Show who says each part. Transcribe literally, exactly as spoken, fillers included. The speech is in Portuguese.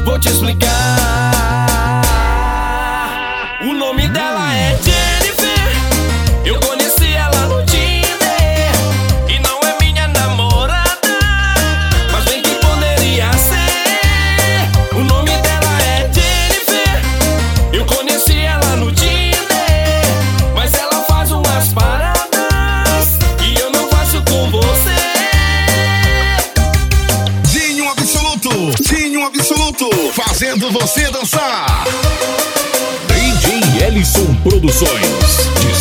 Speaker 1: vou te explicar. O nome dela é Jennifer. Eu conheci ela no Tinder e não é minha namorada, mas bem que poderia ser. O nome dela é Jennifer. Eu conheci ela no Tinder, mas ela faz umas paradas que eu não faço com você.
Speaker 2: Dinho Absoluto, Dinho Absoluto, fazendo você dançar.
Speaker 3: D J Ellison Produções.